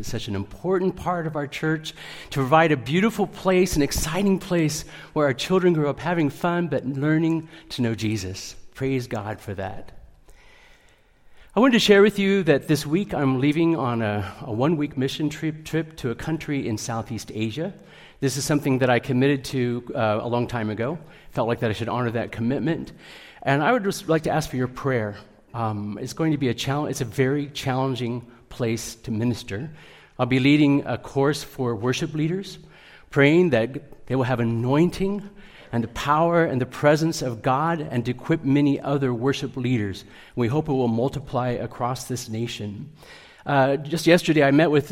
is such an important part of our church to provide a beautiful place, an exciting place where our children grow up having fun but learning to know Jesus. Praise God for that. I wanted to share with you that this week I'm leaving on a one-week mission trip to a country in Southeast Asia. This is something that I committed to a long time ago. Felt like that I should honor that commitment. And I would just like to ask for your prayer. It's going to be a challenge. It's a very challenging place to minister. I'll be leading a course for worship leaders, praying that they will have anointing and the power and the presence of God, and to equip many other worship leaders. We hope it will multiply across this nation. Just yesterday, I met with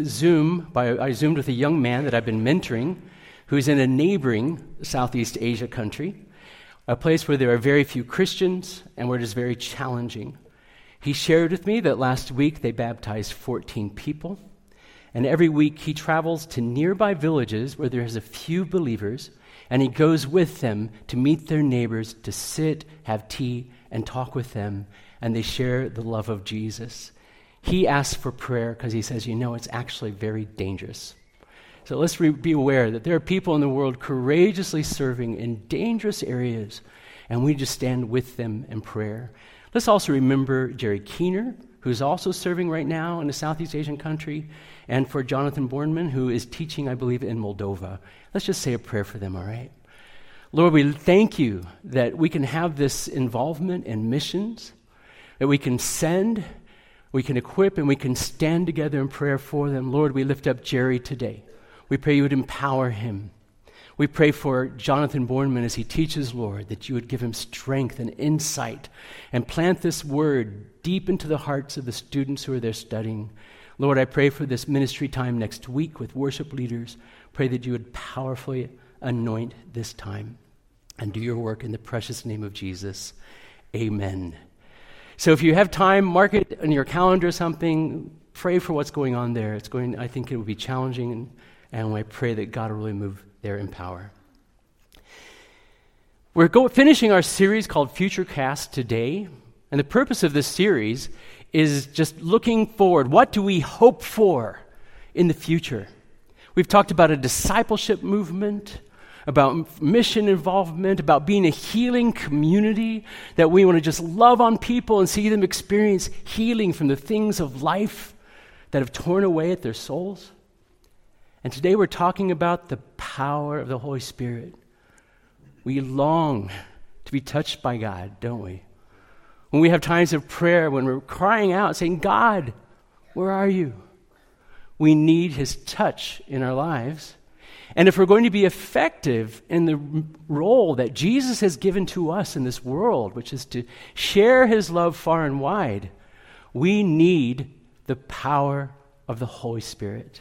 I Zoomed with a young man that I've been mentoring, who's in a neighboring Southeast Asia country, a place where there are very few Christians and where it is very challenging. He shared with me that last week they baptized 14 people, and every week he travels to nearby villages where there's a few believers, and he goes with them to meet their neighbors, to sit, have tea, and talk with them, and they share the love of Jesus. He asks for prayer because he says, it's actually very dangerous. So let's be aware that there are people in the world courageously serving in dangerous areas, and we just stand with them in prayer. Let's also remember Jerry Keener, who's also serving right now in a Southeast Asian country, and for Jonathan Bornman, who is teaching, I believe, in Moldova. Let's just say a prayer for them, all right? Lord, we thank you that we can have this involvement in missions, that we can send, we can equip, and we can stand together in prayer for them. Lord, we lift up Jerry today. We pray you would empower him. We pray for Jonathan Bornman as he teaches, Lord, that you would give him strength and insight and plant this word deep into the hearts of the students who are there studying. Lord, I pray for this ministry time next week with worship leaders. Pray that you would powerfully anoint this time and do your work in the precious name of Jesus. Amen. So if you have time, mark it on your calendar or something. Pray for what's going on there. I think it will be challenging, and I pray that God will really move there in power. We're finishing our series called FutureCast today, and the purpose of this series is just looking forward. What do we hope for in the future? We've talked about a discipleship movement, about mission involvement, about being a healing community, that we want to just love on people and see them experience healing from the things of life that have torn away at their souls. And today we're talking about the power of the Holy Spirit. We long to be touched by God, don't we? When we have times of prayer, when we're crying out, saying, God, where are you? We need his touch in our lives. And if we're going to be effective in the role that Jesus has given to us in this world, which is to share his love far and wide, we need the power of the Holy Spirit.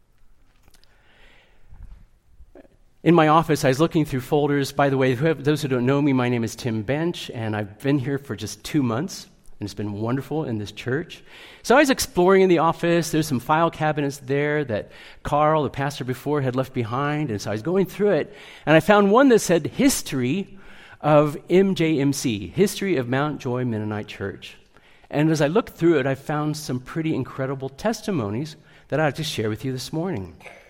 In my office, I was looking through folders. By the way, those who don't know me, my name is Tim Bench, and I've been here for just 2 months, and it's been wonderful in this church. So I was exploring in the office. There's some file cabinets there that Carl, the pastor before, had left behind, and so I was going through it, and I found one that said History of MJMC, History of Mount Joy Mennonite Church. And as I looked through it, I found some pretty incredible testimonies that I'd like to share with you this morning.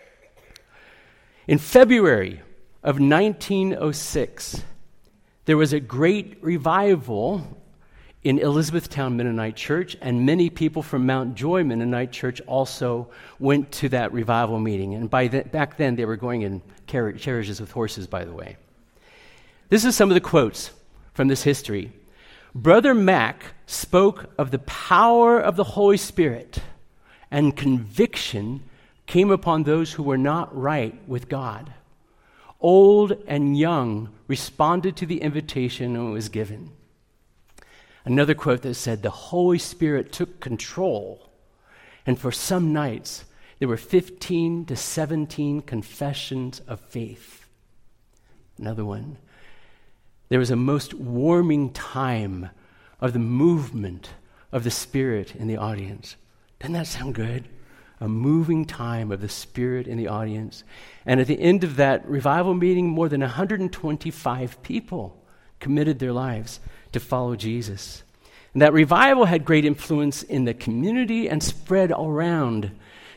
In February of 1906, there was a great revival in Elizabethtown Mennonite Church, and many people from Mount Joy Mennonite Church also went to that revival meeting. And back then, they were going in carriages with horses, by the way. This is some of the quotes from this history. Brother Mack spoke of the power of the Holy Spirit, and conviction came upon those who were not right with God. Old and young responded to the invitation and it was given. Another quote that said, the Holy Spirit took control, and for some nights there were 15 to 17 confessions of faith. Another one, there was a most warming time of the movement of the Spirit in the audience. Doesn't that sound good? A moving time of the Spirit in the audience. And at the end of that revival meeting, more than 125 people committed their lives to follow Jesus. And that revival had great influence in the community and spread around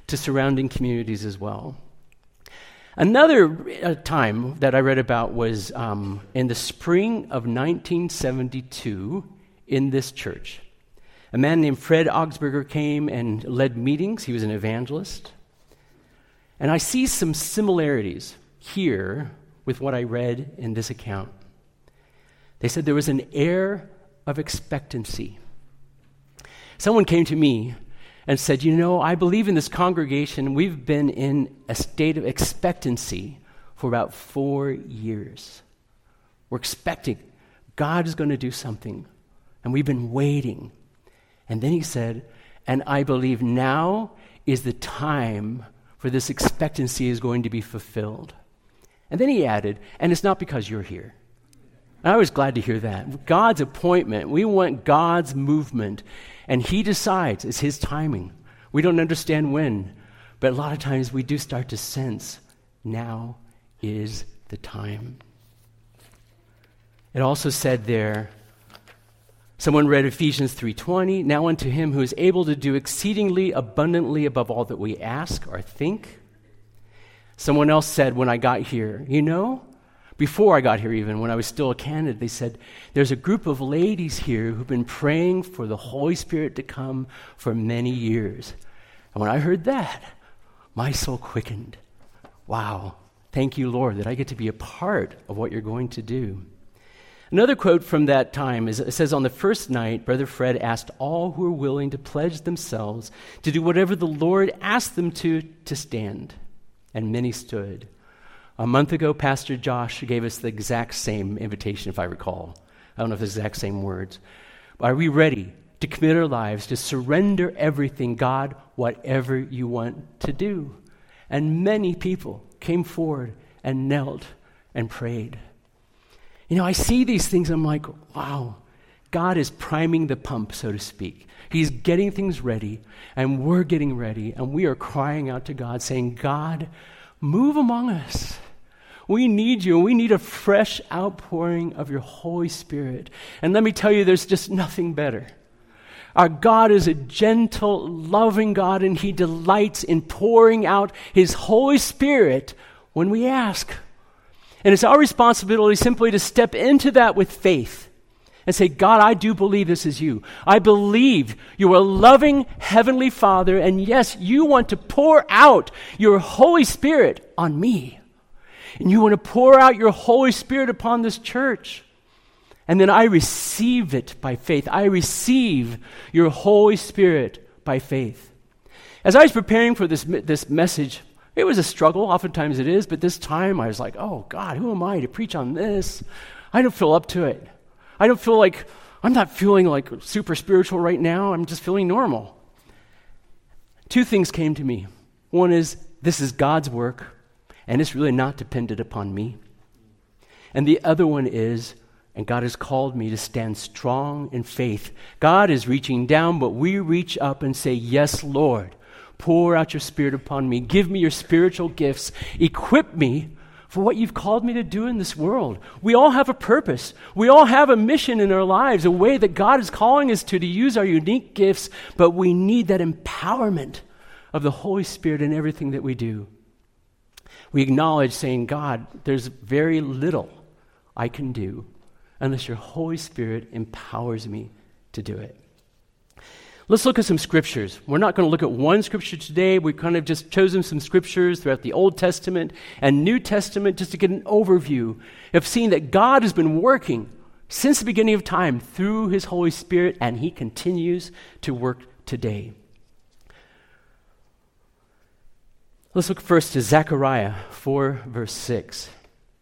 to surrounding communities as well. Another time that I read about was in the spring of 1972 in this church. A man named Fred Augsburger came and led meetings. He was an evangelist. And I see some similarities here with what I read in this account. They said there was an air of expectancy. Someone came to me and said, I believe in this congregation, we've been in a state of expectancy for about 4 years. We're expecting God is going to do something, and we've been waiting. And then he said, and I believe now is the time for this expectancy is going to be fulfilled. And then he added, and it's not because you're here. And I was glad to hear that. God's appointment, we want God's movement, and he decides, it's his timing. We don't understand when, but a lot of times we do start to sense, now is the time. It also said there, someone read Ephesians 3:20, now unto him who is able to do exceedingly abundantly above all that we ask or think. Someone else said when I got here, before I got here even, when I was still a candidate, they said, there's a group of ladies here who've been praying for the Holy Spirit to come for many years. And when I heard that, my soul quickened. Wow, thank you, Lord, that I get to be a part of what you're going to do. Another quote from that time it says, on the first night, Brother Fred asked all who were willing to pledge themselves to do whatever the Lord asked them to stand. And many stood. A month ago, Pastor Josh gave us the exact same invitation, if I recall. I don't know if it's the exact same words. Are we ready to commit our lives, to surrender everything, God, whatever you want to do? And many people came forward and knelt and prayed. I see these things, I'm like, wow, God is priming the pump, so to speak. He's getting things ready, and we're getting ready, and we are crying out to God, saying, God, move among us. We need you. We need a fresh outpouring of your Holy Spirit. And let me tell you, there's just nothing better. Our God is a gentle, loving God, and he delights in pouring out his Holy Spirit when we ask. And it's our responsibility simply to step into that with faith and say, God, I do believe this is you. I believe you are a loving Heavenly Father, and yes, you want to pour out your Holy Spirit on me. And you want to pour out your Holy Spirit upon this church. And then I receive it by faith. I receive your Holy Spirit by faith. As I was preparing for this message, it was a struggle. Oftentimes it is, but this time I was like, oh God, who am I to preach on this? I don't feel up to it. I'm not feeling like super spiritual right now. I'm just feeling normal. Two things came to me. One is, this is God's work, and it's really not dependent upon me. And the other one is, and God has called me to stand strong in faith. God is reaching down, but we reach up and say, yes, Lord, pour out your Spirit upon me. Give me your spiritual gifts. Equip me for what you've called me to do in this world. We all have a purpose. We all have a mission in our lives, a way that God is calling us to use our unique gifts, but we need that empowerment of the Holy Spirit in everything that we do. We acknowledge saying, God, there's very little I can do unless your Holy Spirit empowers me to do it. Let's look at some scriptures. We're not going to look at one scripture today. We've kind of just chosen some scriptures throughout the Old Testament and New Testament just to get an overview of seeing that God has been working since the beginning of time through his Holy Spirit, and he continues to work today. Let's look first to Zechariah 4, verse 6.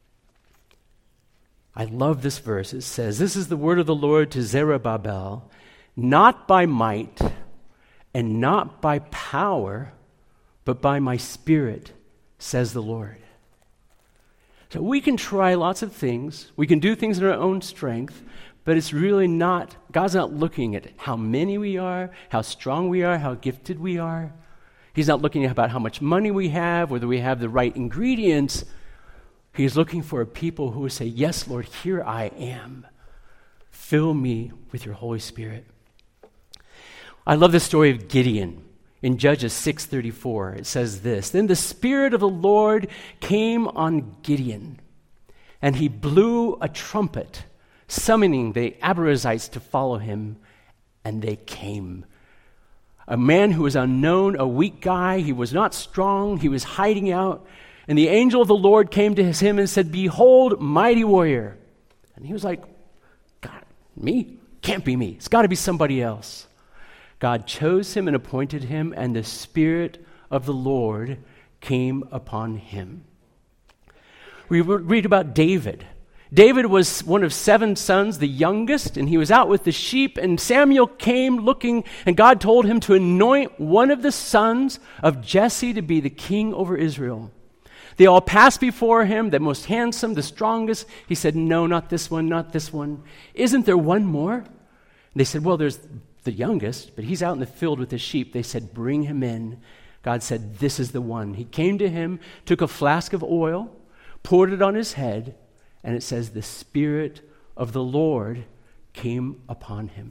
I love this verse. It says, this is the word of the Lord to Zerubbabel, not by might and not by power, but by my Spirit, says the Lord. So we can try lots of things. We can do things in our own strength, but it's really not, God's not looking at how many we are, how strong we are, how gifted we are. He's not looking about how much money we have, whether we have the right ingredients. He's looking for a people who will say, yes, Lord, here I am. Fill me with your Holy Spirit. I love the story of Gideon. In Judges 6:34, it says this, "Then the Spirit of the Lord came on Gideon, and he blew a trumpet, summoning the Abiezrites to follow him, and they came." A man who was unknown, a weak guy, he was not strong, he was hiding out, and the angel of the Lord came to him and said, "Behold, mighty warrior." And he was like, "God, me? Can't be me. It's got to be somebody else." God chose him and appointed him, and the Spirit of the Lord came upon him. We read about David. David was one of 7 sons, the youngest, and he was out with the sheep, and Samuel came looking, and God told him to anoint one of the sons of Jesse to be the king over Israel. They all passed before him, the most handsome, the strongest. He said, "No, not this one, not this one. Isn't there one more?" And they said, "Well, there's the youngest, but he's out in the field with the sheep." They said, "Bring him in." God said, "This is the one." He came to him, took a flask of oil, poured it on his head, and it says, "The Spirit of the Lord came upon him."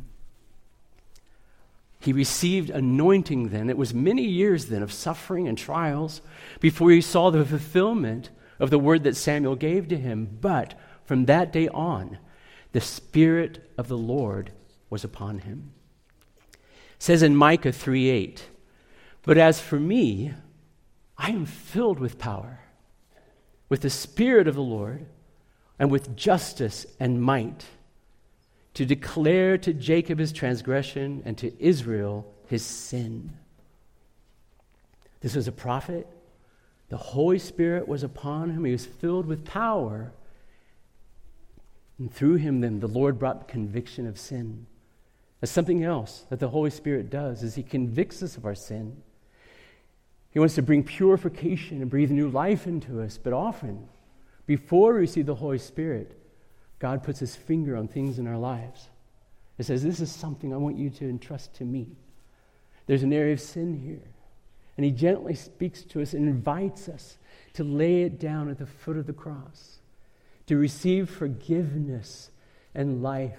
He received anointing then. It was many years then of suffering and trials before he saw the fulfillment of the word that Samuel gave to him. But from that day on, the Spirit of the Lord was upon him. It says in Micah 3:8, "But as for me, I am filled with power, with the Spirit of the Lord, and with justice and might, to declare to Jacob his transgression and to Israel his sin." This was a prophet. The Holy Spirit was upon him. He was filled with power. And through him, then, the Lord brought conviction of sin. That's something else that the Holy Spirit does, is he convicts us of our sin. He wants to bring purification and breathe new life into us. But often, before we receive the Holy Spirit, God puts his finger on things in our lives. It says, "This is something I want you to entrust to me. There's an area of sin here." And he gently speaks to us and invites us to lay it down at the foot of the cross, to receive forgiveness and life.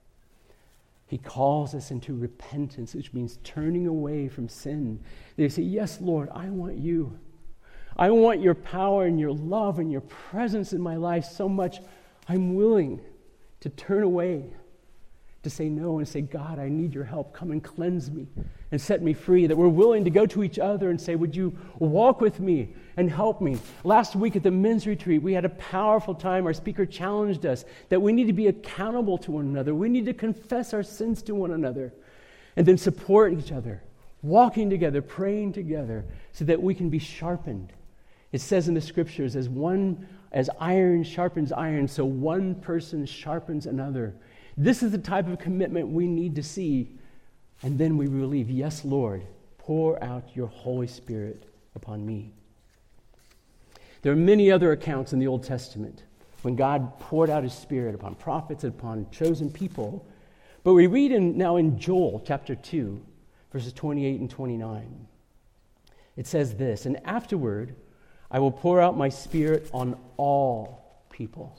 He calls us into repentance, which means turning away from sin. They say, "Yes, Lord, I want you. I want your power and your love and your presence in my life so much. I'm willing to turn away, to say no and say, God, I need your help. Come and cleanse me and set me free." That we're willing to go to each other and say, "Would you walk with me and help me?" Last week at the men's retreat, we had a powerful time. Our speaker challenged us that we need to be accountable to one another. We need to confess our sins to one another and then support each other, walking together, praying together so that we can be sharpened. It says in the scriptures, as iron sharpens iron, so one person sharpens another. This is the type of commitment we need to see. And then we believe, "Yes, Lord, pour out your Holy Spirit upon me." There are many other accounts in the Old Testament when God poured out his Spirit upon prophets and upon chosen people. But we read now in Joel chapter 2, verses 28 and 29. It says this, "And afterward I will pour out my Spirit on all people.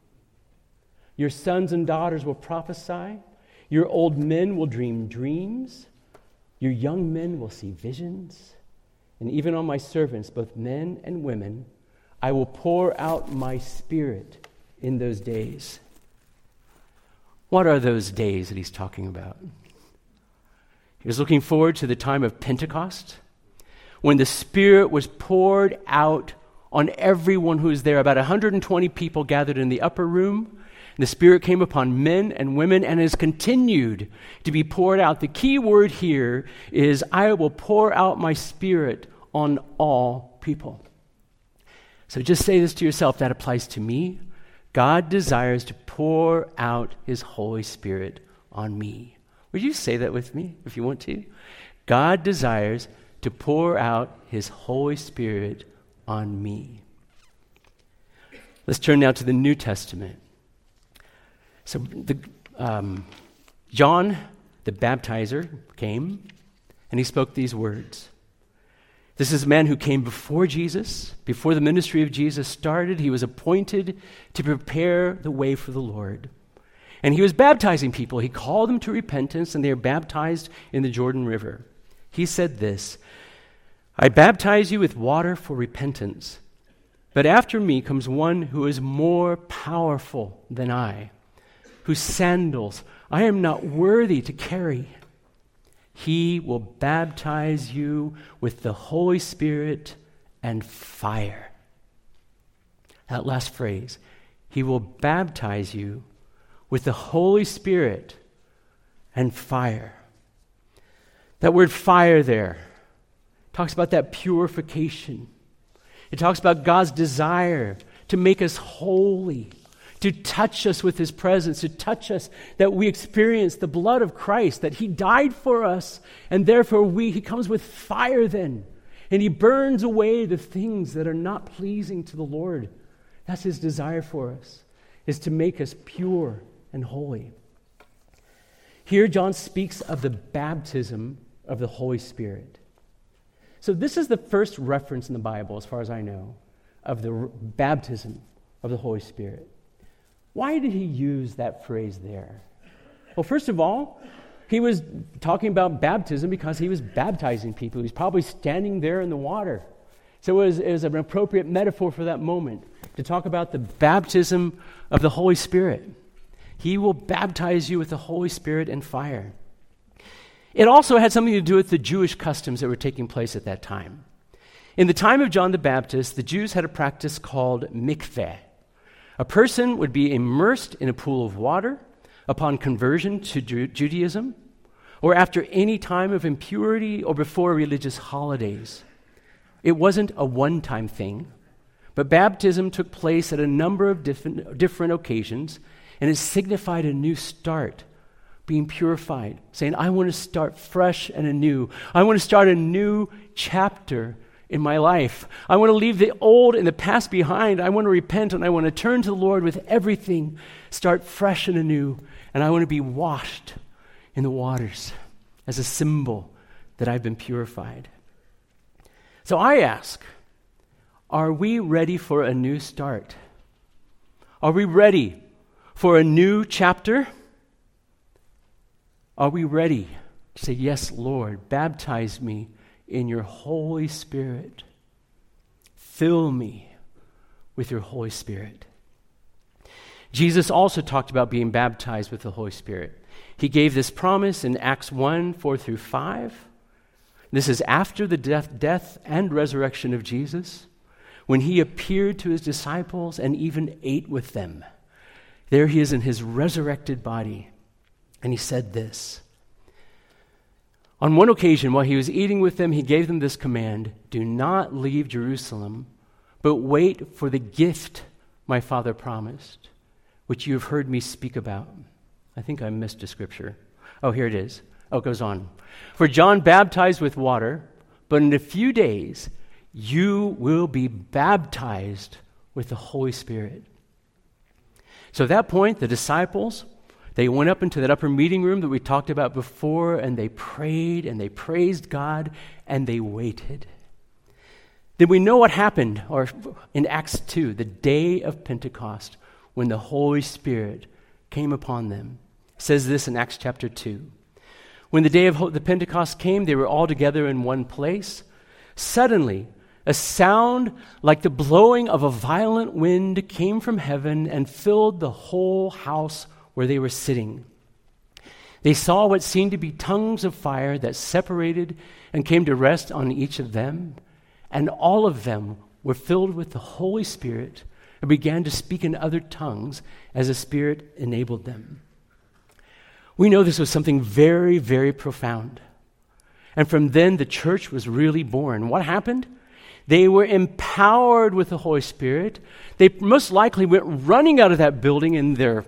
Your sons and daughters will prophesy. Your old men will dream dreams. Your young men will see visions. And even on my servants, both men and women, I will pour out my Spirit in those days." What are those days that he's talking about? He was looking forward to the time of Pentecost, when the Spirit was poured out on everyone who was there. About 120 people gathered in the upper room. And the Spirit came upon men and women and has continued to be poured out. The key word here is, "I will pour out my Spirit on all people." So just say this to yourself, that applies to me. God desires to pour out his Holy Spirit on me. Would you say that with me if you want to? God desires to pour out his Holy Spirit on me. Let's turn now to the New Testament. So John the Baptizer came and he spoke these words. This is a man who came before Jesus, before the ministry of Jesus started. He was appointed to prepare the way for the Lord. And he was baptizing people. He called them to repentance, and they are baptized in the Jordan River. He said this, I baptize you with water for repentance, but after me comes one who is more powerful than I, whose sandals I am not worthy to carry. He will baptize you with the Holy Spirit and fire. That last phrase, he will baptize you with the Holy Spirit and fire. That word fire there talks about that purification. It talks about God's desire to make us holy, to touch us with his presence, to touch us that we experience the blood of Christ, that he died for us, and therefore he comes with fire then, and he burns away the things that are not pleasing to the Lord. That's his desire for us, is to make us pure and holy. Here John speaks of the baptism of the Holy Spirit. So this is the first reference in the Bible, as far as I know, of the baptism of the Holy Spirit. Why did he use that phrase there? Well, first of all, he was talking about baptism because he was baptizing people. He was probably standing there in the water. So it was an appropriate metaphor for that moment to talk about the baptism of the Holy Spirit. He will baptize you with the Holy Spirit and fire. It also had something to do with the Jewish customs that were taking place at that time. In the time of John the Baptist, the Jews had a practice called mikveh. A person would be immersed in a pool of water upon conversion to Judaism, or after any time of impurity or before religious holidays. It wasn't a one-time thing, but baptism took place at a number of different occasions, and it signified a new start, being purified, saying, I want to start fresh and anew. I want to start a new chapter in my life. I want to leave the old and the past behind. I want to repent, and I want to turn to the Lord with everything, start fresh and anew, and I want to be washed in the waters as a symbol that I've been purified. So I ask, are we ready for a new start? Are we ready for a new chapter? Are we ready to say, yes, Lord, baptize me in your Holy Spirit. Fill me with your Holy Spirit. Jesus also talked about being baptized with the Holy Spirit. He gave this promise in Acts 1, 4 through 5. This is after the death and resurrection of Jesus, when he appeared to his disciples and even ate with them. There he is in his resurrected body. And he said this. On one occasion, while he was eating with them, he gave them this command, do not leave Jerusalem, but wait for the gift my Father promised, which you have heard me speak about. I think I missed a scripture. Oh, here it is. Oh, it goes on. For John baptized with water, but in a few days you will be baptized with the Holy Spirit. So at that point, the disciples, they went up into that upper meeting room that we talked about before, and they prayed and they praised God and they waited. Then we know what happened, or in Acts 2, the day of Pentecost, when the Holy Spirit came upon them. It says this in Acts chapter 2. When the day of the Pentecost came, they were all together in one place. Suddenly, a sound like the blowing of a violent wind came from heaven and filled the whole house where they were sitting. They saw what seemed to be tongues of fire that separated and came to rest on each of them, and all of them were filled with the Holy Spirit and began to speak in other tongues as the Spirit enabled them. We know this was something very, very profound. And from then, the church was really born. What happened? They were empowered with the Holy Spirit. They most likely went running out of that building in their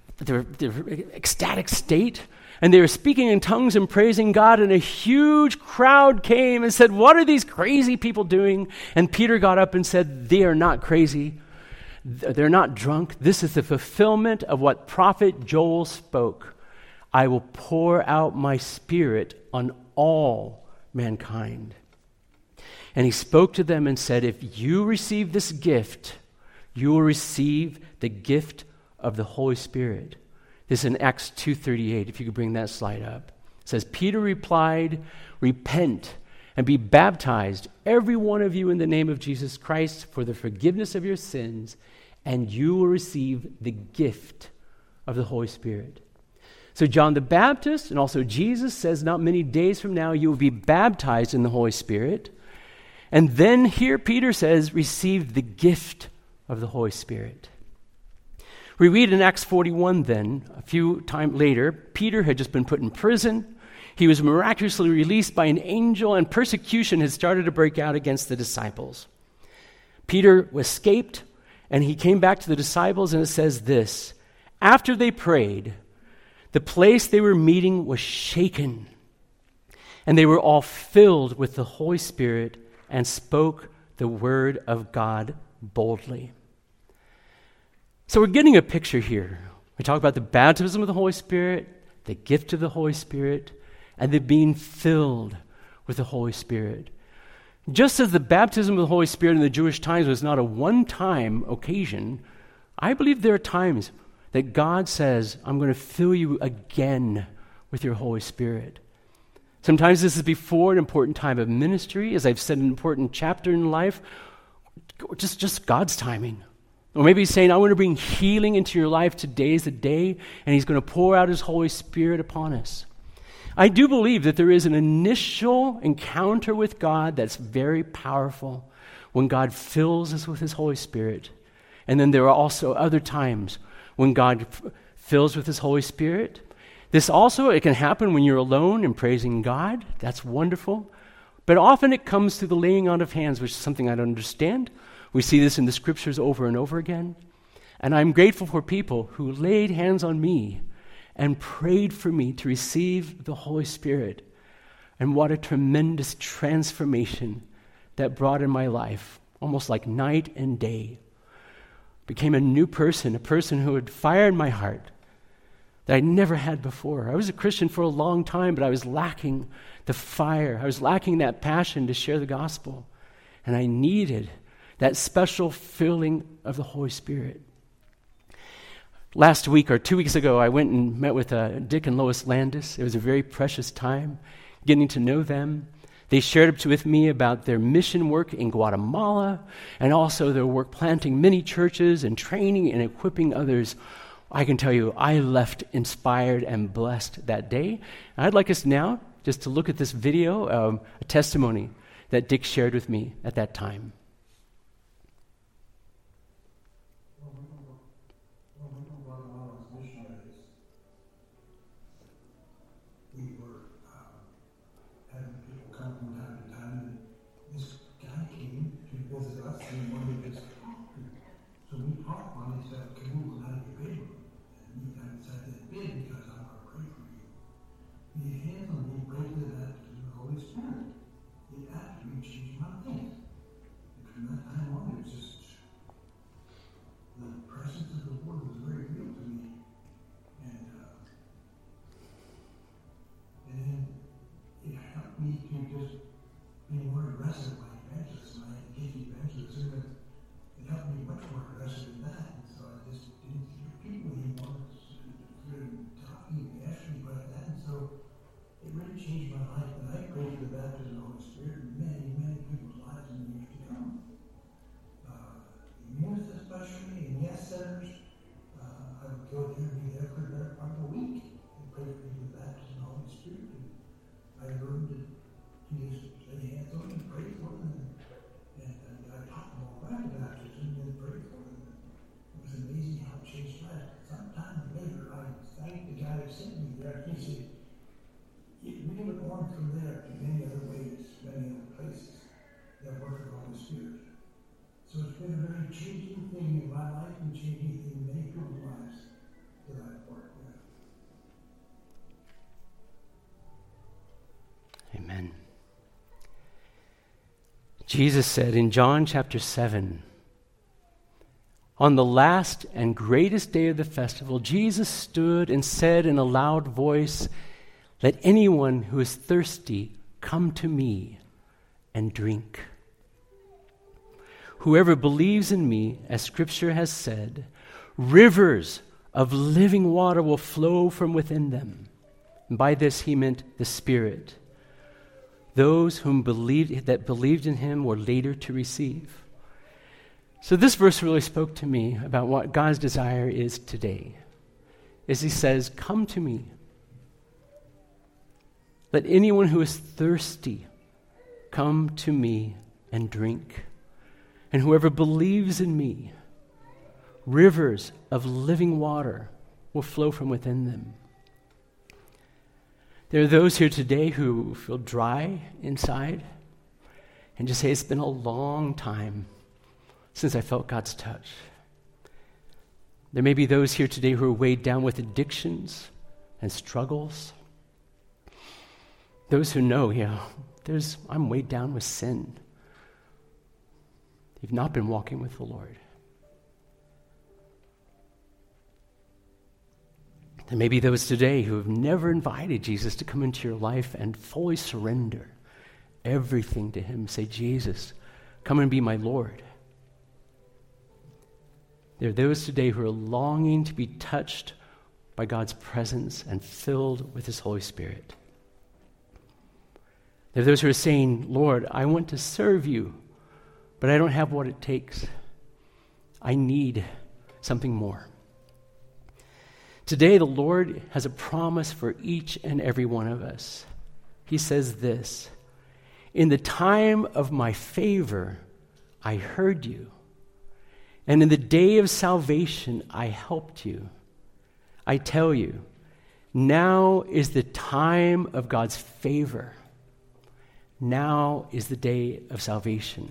ecstatic state, and they were speaking in tongues and praising God, and a huge crowd came and said, what are these crazy people doing? And Peter got up and said, they are not crazy. They're not drunk. This is the fulfillment of what prophet Joel spoke. I will pour out my Spirit on all mankind. And he spoke to them and said, if you receive this gift, you will receive the gift of the Holy Spirit. This is in Acts 2:38, if you could bring that slide up. It says, Peter replied, repent and be baptized, every one of you, in the name of Jesus Christ for the forgiveness of your sins, and you will receive the gift of the Holy Spirit. So John the Baptist and also Jesus says not many days from now you will be baptized in the Holy Spirit. And then here Peter says, receive the gift of the Holy Spirit. We read in Acts 41 then, a few times later, Peter had just been put in prison. He was miraculously released by an angel, and persecution had started to break out against the disciples. Peter escaped, and he came back to the disciples, and it says this, after they prayed, the place they were meeting was shaken, and they were all filled with the Holy Spirit and spoke the word of God boldly. So we're getting a picture here. We talk about the baptism of the Holy Spirit, the gift of the Holy Spirit, and the being filled with the Holy Spirit. Just as the baptism of the Holy Spirit in the Jewish times was not a one-time occasion, I believe there are times that God says, I'm going to fill you again with your Holy Spirit. Sometimes this is before an important time of ministry, as I've said, an important chapter in life, just God's timing. Or maybe he's saying, I want to bring healing into your life. Today is the day, and he's going to pour out his Holy Spirit upon us. I do believe that there is an initial encounter with God that's very powerful when God fills us with his Holy Spirit. And then there are also other times when God fills with his Holy Spirit. This also, it can happen when you're alone and praising God. That's wonderful. But often it comes through the laying on of hands, which is something I don't understand. We see this in the scriptures over and over again. And I'm grateful for people who laid hands on me and prayed for me to receive the Holy Spirit. And what a tremendous transformation that brought in my life, almost like night and day. Became a new person, a person who had fire in my heart that I never had before. I was a Christian for a long time, but I was lacking the fire. I was lacking that passion to share the gospel. And I needed that special filling of the Holy Spirit. Last week or 2 weeks ago, I went and met with Dick and Lois Landis. It was a very precious time getting to know them. They shared with me about their mission work in Guatemala and also their work planting many churches and training and equipping others. I can tell you, I left inspired and blessed that day. And I'd like us now just to look at this video, a testimony that Dick shared with me at that time. Amen. Jesus said in John chapter 7, on the last and greatest day of the festival, Jesus stood and said in a loud voice, let anyone who is thirsty come to me and drink. Whoever believes in me, as Scripture has said, rivers of living water will flow from within them. And by this he meant the Spirit. Those that believed in him were later to receive. So this verse really spoke to me about what God's desire is today. As he says, come to me. Let anyone who is thirsty come to me and drink. And whoever believes in me, rivers of living water will flow from within them. There are those here today who feel dry inside and just say, it's been a long time since I felt God's touch. There may be those here today who are weighed down with addictions and struggles. Those who know, I'm weighed down with sin. You've not been walking with the Lord. There may be those today who have never invited Jesus to come into your life and fully surrender everything to him. Say, Jesus, come and be my Lord. There are those today who are longing to be touched by God's presence and filled with his Holy Spirit. There are those who are saying, Lord, I want to serve you, but I don't have what it takes. I need something more. Today, the Lord has a promise for each and every one of us. He says this, in the time of my favor, I heard you. And in the day of salvation, I helped you. I tell you, now is the time of God's favor. Now is the day of salvation.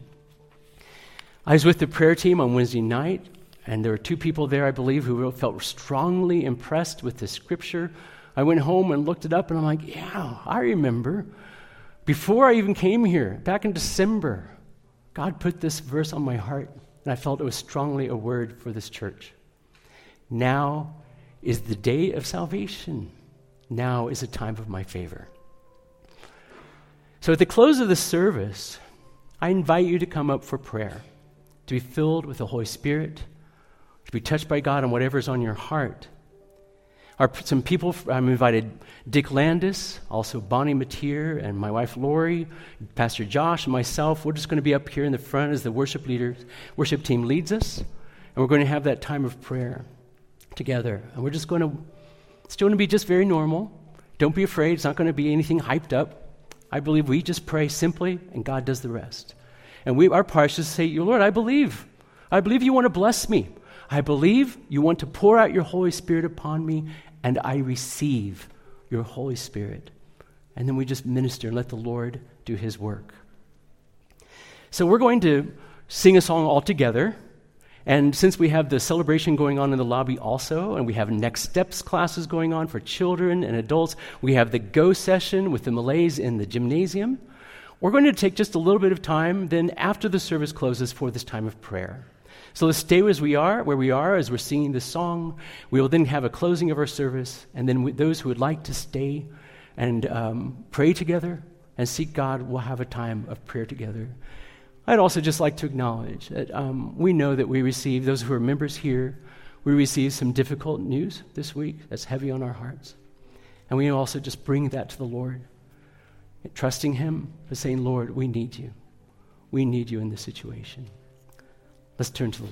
I was with the prayer team on Wednesday night, and there were 2 people there, I believe, who felt strongly impressed with the scripture. I went home and looked it up, and I'm like, yeah, I remember. Before I even came here, back in December, God put this verse on my heart, and I felt it was strongly a word for this church. Now is the day of salvation. Now is the time of my favor. So at the close of the service, I invite you to come up for prayer, to be filled with the Holy Spirit, to be touched by God on whatever is on your heart. Some people, I'm invited Dick Landis, also Bonnie Mateer, and my wife Lori, Pastor Josh, and myself. We're just going to be up here in the front as the worship team leads us, and we're going to have that time of prayer together. And it's going to be just very normal. Don't be afraid. It's not going to be anything hyped up. I believe we just pray simply, and God does the rest. And our part is to say, Lord, I believe. I believe you want to bless me. I believe you want to pour out your Holy Spirit upon me, and I receive your Holy Spirit. And then we just minister and let the Lord do his work. So we're going to sing a song all together. And since we have the celebration going on in the lobby also, and we have Next Steps classes going on for children and adults, we have the Go session with the Malays in the gymnasium. We're going to take just a little bit of time then after the service closes for this time of prayer. So let's stay where we are as we're singing this song. We will then have a closing of our service, and then those who would like to stay and pray together and seek God will have a time of prayer together. I'd also just like to acknowledge that we know that those who are members here, we received some difficult news this week that's heavy on our hearts. And we also just bring that to the Lord, trusting him, but saying, Lord, we need you. We need you in this situation. Let's turn to the Lord.